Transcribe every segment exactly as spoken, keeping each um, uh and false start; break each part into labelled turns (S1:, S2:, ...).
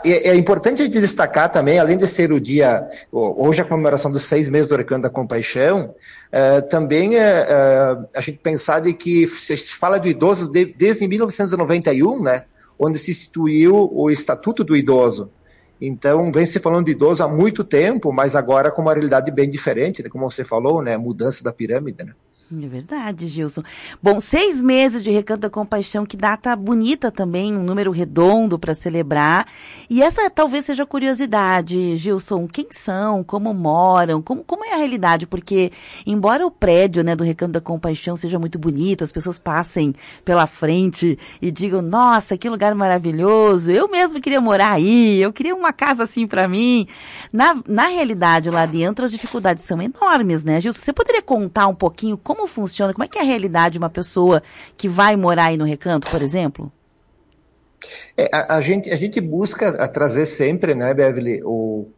S1: é, é importante a gente destacar também, além de ser o dia, hoje a comemoração dos seis meses do Recanto da Compaixão, é, também é, é, a gente pensar de que se fala do idoso de, desde mil novecentos e noventa e um, né, onde se instituiu o Estatuto do Idoso. Então, vem se falando de idoso há muito tempo, mas agora com uma realidade bem diferente, né, como você falou, né, a mudança da pirâmide, né.
S2: É verdade, Gilson. Bom, seis meses de Recanto da Compaixão, que data bonita também, um número redondo para celebrar. E essa talvez seja a curiosidade, Gilson, quem são, como moram, como, como é a realidade? Porque, embora o prédio, né, do Recanto da Compaixão seja muito bonito, as pessoas passem pela frente e digam, nossa, que lugar maravilhoso, eu mesmo queria morar aí, eu queria uma casa assim para mim. Na, na realidade, lá dentro, as dificuldades são enormes, né, Gilson? Você poderia contar um pouquinho como Como funciona, como é que é a realidade de uma pessoa que vai morar aí no Recanto, por exemplo?
S1: É, a, a, gente, a gente busca a trazer sempre, né, Beverly, o,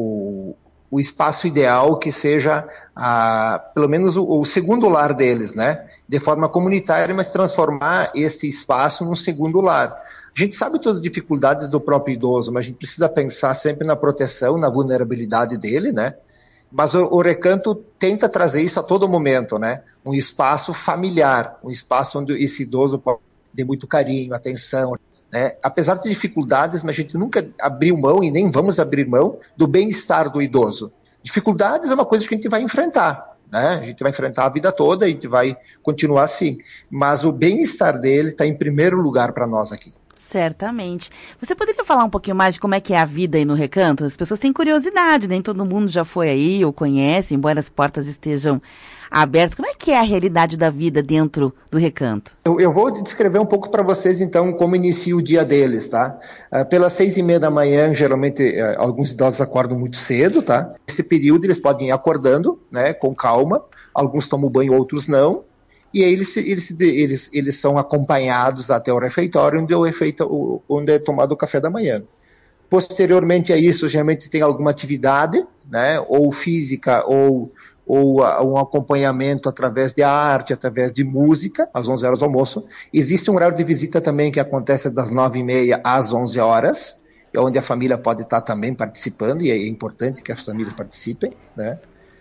S1: o, o espaço ideal que seja, a, pelo menos, o, o segundo lar deles, né, de forma comunitária, mas transformar este espaço num segundo lar. A gente sabe todas as dificuldades do próprio idoso, mas a gente precisa pensar sempre na proteção, na vulnerabilidade dele, né? Mas o, o Recanto tenta trazer isso a todo momento, né? Um espaço familiar, um espaço onde esse idoso pode ter muito carinho, atenção, né? Apesar de dificuldades, mas a gente nunca abriu mão e nem vamos abrir mão do bem-estar do idoso. Dificuldades é uma coisa que a gente vai enfrentar, né? A gente vai enfrentar a vida toda e a gente vai continuar assim. Mas o bem-estar dele está em primeiro lugar para nós aqui.
S2: Certamente. Você poderia falar um pouquinho mais de como é que é a vida aí no Recanto? As pessoas têm curiosidade, nem todo mundo já foi aí ou conhece, embora as portas estejam abertas. Como é que é a realidade da vida dentro do Recanto?
S1: Eu, eu vou descrever um pouco para vocês, então, como inicia o dia deles, tá? Uh, pelas seis e meia da manhã, geralmente, uh, alguns idosos acordam muito cedo, tá? Nesse período, eles podem ir acordando, né, com calma. Alguns tomam banho, outros não. E aí eles, eles, eles, eles são acompanhados até o refeitório, onde é, feito, onde é tomado o café da manhã. Posteriormente a isso, geralmente tem alguma atividade, né, ou física, ou, ou um acompanhamento através de arte, através de música, às onze horas do almoço. Existe um horário de visita também que acontece das nove e meia às onze horas, onde a família pode estar também participando, e é importante que as famílias participem, né.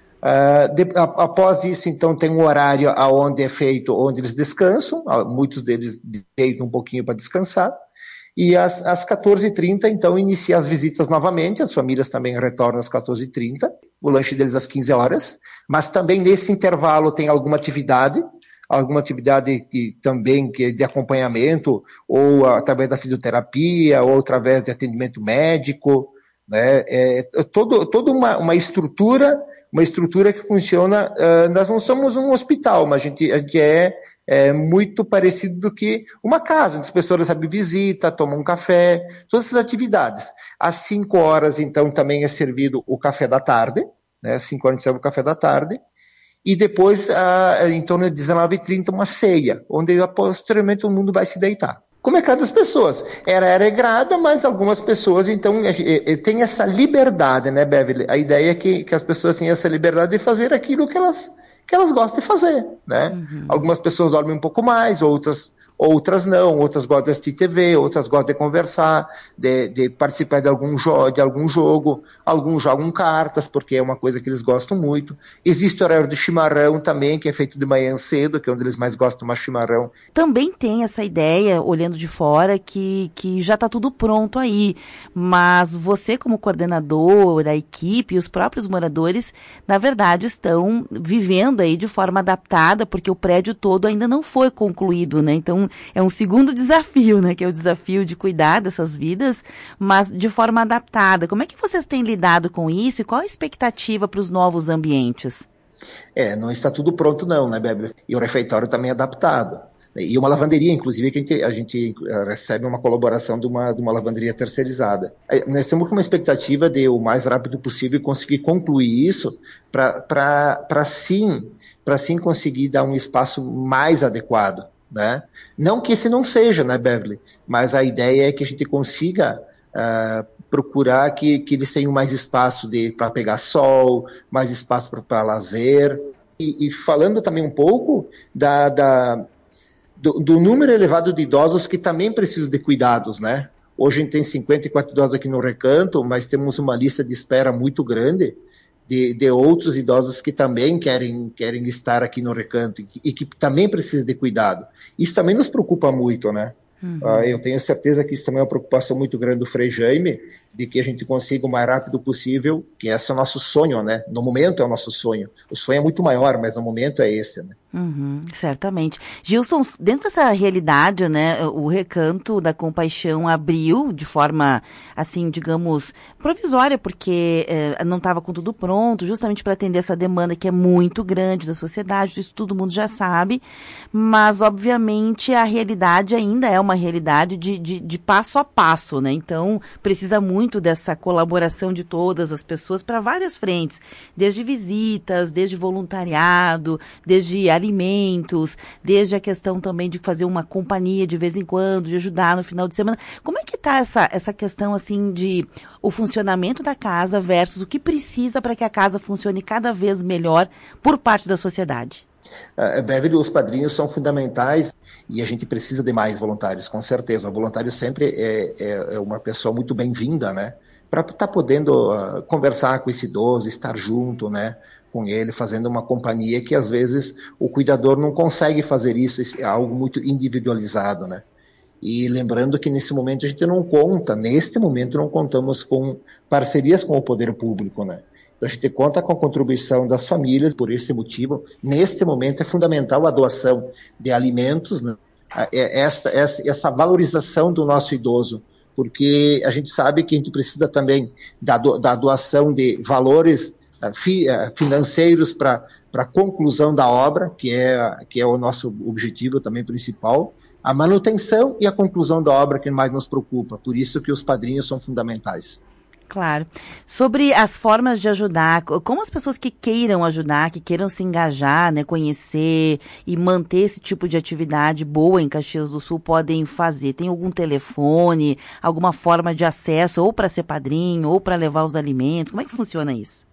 S1: Uh, de, a, após isso, então, tem um horário onde é feito, onde eles descansam, muitos deles deitam um pouquinho para descansar, e às, às quatorze e trinta, então, inicia as visitas novamente, as famílias também retornam às quatorze e trinta, o lanche deles às quinze horas, mas também nesse intervalo tem alguma atividade, alguma atividade que, também que é de acompanhamento, ou através da fisioterapia, ou através de atendimento médico, né, é, todo, toda uma, uma estrutura uma estrutura que funciona, uh, nós não somos um hospital, mas a gente, a gente é, é muito parecido do que uma casa, onde as pessoas recebem visita, tomam um café, todas essas atividades. Às cinco horas, então, também é servido o café da tarde, né, às cinco horas a gente serve o café da tarde, e depois, uh, em torno de dezenove e trinta, uma ceia, onde posteriormente o mundo vai se deitar. Como é cada pessoas. Era, era regrada, mas algumas pessoas, então, é, é, tem essa liberdade, né, Beverly? A ideia é que, que as pessoas tenham essa liberdade de fazer aquilo que elas, que elas gostam de fazer, né? Uhum. Algumas pessoas dormem um pouco mais, outras, outras não, outras gostam de assistir T V, outras gostam de conversar, de, de participar de algum, jo- de algum jogo, alguns jogam cartas, porque é uma coisa que eles gostam muito. Existe o horário do chimarrão também, que é feito de manhã cedo, que é onde eles mais gostam de tomar chimarrão.
S2: Também tem essa ideia, olhando de fora, que, que já está tudo pronto aí, mas você como coordenador, a equipe e os próprios moradores, na verdade, estão vivendo aí de forma adaptada, porque o prédio todo ainda não foi concluído, né? Então, é um segundo desafio, né? Que é o desafio de cuidar dessas vidas, mas de forma adaptada. Como é que vocês têm lidado com isso e qual a expectativa para os novos ambientes?
S1: É, não está tudo pronto não, né, Bebe? E o refeitório também é adaptado. E uma lavanderia, inclusive, que a gente, a gente recebe uma colaboração de uma, de uma lavanderia terceirizada. Nós temos uma expectativa de, o mais rápido possível, conseguir concluir isso para sim, para sim conseguir dar um espaço mais adequado, né? Não que esse não seja, né, Beverly? Mas a ideia é que a gente consiga uh, procurar que, que eles tenham mais espaço para pegar sol, mais espaço para lazer. E, e falando também um pouco da, da, do, do número elevado de idosos que também precisam de cuidados, né? Hoje a gente tem cinquenta e quatro idosos aqui no Recanto, mas temos uma lista de espera muito grande de, de outros idosos que também querem, querem estar aqui no Recanto e que, e que também precisam de cuidado. Isso também nos preocupa muito, né? Uhum. Uh, eu tenho certeza que isso também é uma preocupação muito grande do Frei Jaime, de que a gente consiga o mais rápido possível, que esse é o nosso sonho, né? No momento é o nosso sonho. O sonho é muito maior, mas no momento é esse, né?
S2: Uhum, certamente. Gilson, dentro dessa realidade, né, o Recanto da Compaixão abriu de forma, assim, digamos, provisória, porque eh, não estava com tudo pronto, justamente para atender essa demanda que é muito grande da sociedade, isso todo mundo já sabe, mas, obviamente, a realidade ainda é uma realidade de, de, de passo a passo, né? Então, precisa muito dessa colaboração de todas as pessoas para várias frentes, desde visitas, desde voluntariado, desde alimentos, desde a questão também de fazer uma companhia de vez em quando, de ajudar no final de semana. Como é que está essa, essa questão, assim, de o funcionamento da casa versus o que precisa para que a casa funcione cada vez melhor por parte da sociedade?
S1: Uh, Beverly, os padrinhos são fundamentais e a gente precisa de mais voluntários, com certeza. O voluntário sempre é, é, é uma pessoa muito bem-vinda, né? Para estar tá podendo uh, conversar com esse idoso, estar junto, né? Com ele, fazendo uma companhia que às vezes o cuidador não consegue fazer isso, é algo muito individualizado, né? E lembrando que nesse momento a gente não conta, neste momento não contamos com parcerias com o poder público, né? Então a gente conta com a contribuição das famílias, por esse motivo, neste momento é fundamental a doação de alimentos, né? essa, essa, essa valorização do nosso idoso, porque a gente sabe que a gente precisa também da, do, da doação de valores financeiros para a conclusão da obra, que é, que é o nosso objetivo também principal, a manutenção e a conclusão da obra que mais nos preocupa, por isso que os padrinhos são fundamentais.
S2: Claro. Sobre as formas de ajudar, como as pessoas que queiram ajudar, que queiram se engajar, né, conhecer e manter esse tipo de atividade boa em Caxias do Sul podem fazer? Tem algum telefone, alguma forma de acesso, ou para ser padrinho, ou para levar os alimentos? Como é que funciona isso?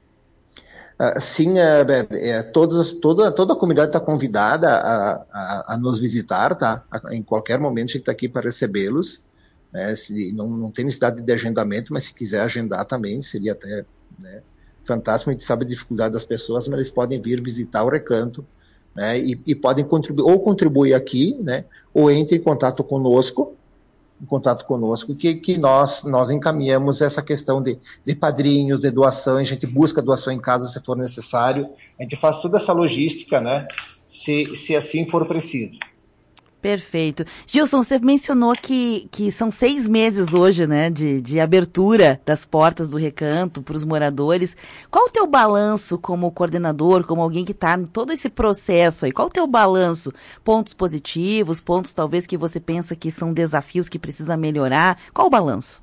S1: Uh, sim, é, é, todas, toda, toda a comunidade está convidada a, a, a nos visitar, tá? Em qualquer momento a gente está aqui para recebê-los. Né? Se, não, não tem necessidade de agendamento, mas se quiser agendar também, seria até, né, fantástico. A gente sabe a dificuldade das pessoas, mas eles podem vir visitar o Recanto, né, e, e podem contribuir, ou contribuir aqui, né, ou entre em contato conosco, em contato conosco, que, que nós, nós encaminhamos essa questão de, de padrinhos, de doações, a gente busca doação em casa se for necessário, a gente faz toda essa logística, né, se, se assim for preciso.
S2: Perfeito. Gilson, você mencionou que, que são seis meses hoje, né, de, de abertura das portas do Recanto para os moradores. Qual o teu balanço como coordenador, como alguém que está em todo esse processo aí? Qual o teu balanço? Pontos positivos, pontos talvez que você pensa que são desafios que precisa melhorar? Qual o balanço?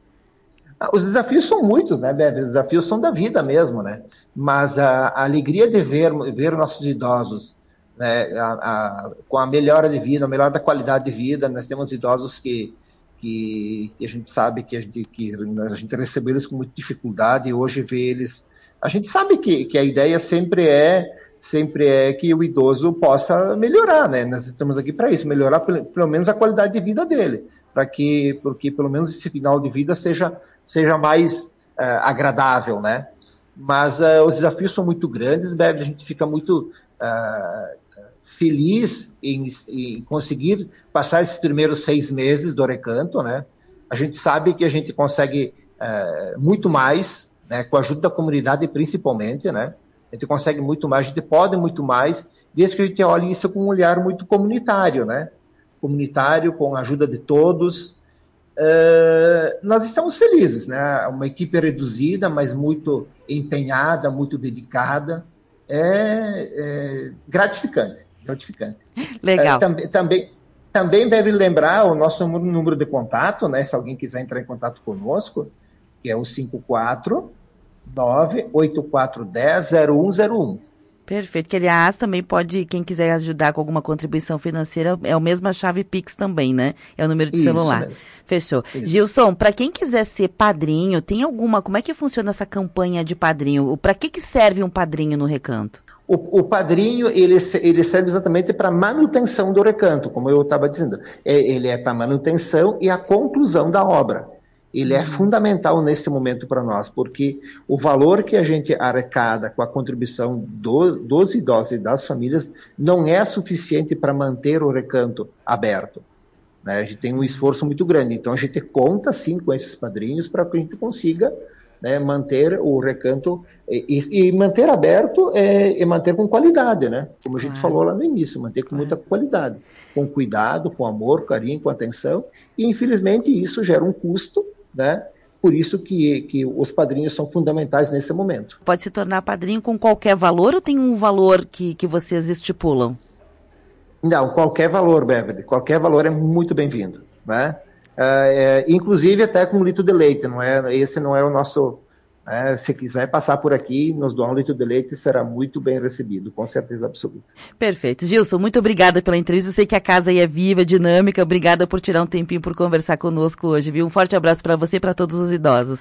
S1: Os desafios são muitos, né, Bebe? Os desafios são da vida mesmo, né? Mas a, a alegria de ver, ver nossos idosos, né, a, a, com a melhora de vida, a melhora da qualidade de vida. Nós temos idosos que, que, que a gente sabe que a gente, que a gente recebeu eles com muita dificuldade e hoje vê eles... A gente sabe que, que a ideia sempre é, sempre é que o idoso possa melhorar, né? Nós estamos aqui para isso, melhorar pelo, pelo menos a qualidade de vida dele, para que, porque pelo menos esse final de vida seja, seja mais uh, agradável, né? Mas uh, os desafios são muito grandes, Bebe, a gente fica muito... Uh, feliz em, em conseguir passar esses primeiros seis meses do Recanto, né? A gente sabe que a gente consegue é, muito mais, né? Com a ajuda da comunidade principalmente, né? A gente consegue muito mais, a gente pode muito mais, desde que a gente olhe isso com um olhar muito comunitário, né? Comunitário, com a ajuda de todos. É, nós estamos felizes, né? Uma equipe reduzida, mas muito empenhada, muito dedicada. É, é gratificante. gratificante.
S2: Legal.
S1: É, tam, também, também deve lembrar o nosso número, número de contato, né? Se alguém quiser entrar em contato conosco, que é o cinco quatro nove oito quatro um zero zero um zero um.
S2: Perfeito, que aliás também pode, quem quiser ajudar com alguma contribuição financeira, é a mesma chave Pix também, né? É o número de Isso celular. Mesmo. Fechou. Isso. Gilson, para quem quiser ser padrinho, tem alguma, como é que funciona essa campanha de padrinho? Para que que serve um padrinho no Recanto?
S1: O, o padrinho, ele, ele serve exatamente para manutenção do recanto, como eu estava dizendo. É, ele é para manutenção e a conclusão da obra. Ele é fundamental nesse momento para nós, porque o valor que a gente arrecada com a contribuição do, dos idosos e das famílias não é suficiente para manter o recanto aberto. Né? A gente tem um esforço muito grande, então a gente conta sim com esses padrinhos para que a gente consiga, né, manter o recanto e, e manter aberto é, e manter com qualidade, né? Como a gente claro. falou lá no início, manter com claro. muita qualidade, com cuidado, com amor, carinho, com atenção, e infelizmente isso gera um custo, né? Por isso que, que os padrinhos são fundamentais nesse momento.
S2: Pode se tornar padrinho com qualquer valor ou tem um valor que, que vocês estipulam?
S1: Não, qualquer valor, Beverly, qualquer valor é muito bem-vindo, né? É, é, inclusive até com um litro de leite, não é? Esse não é o nosso... É, se quiser passar por aqui, nos doar um litro de leite, será muito bem recebido, com certeza absoluta.
S2: Perfeito. Gilson, muito obrigada pela entrevista. Eu sei que a casa aí é viva, dinâmica. Obrigada por tirar um tempinho por conversar conosco hoje, viu? Um forte abraço para você e para todos os idosos.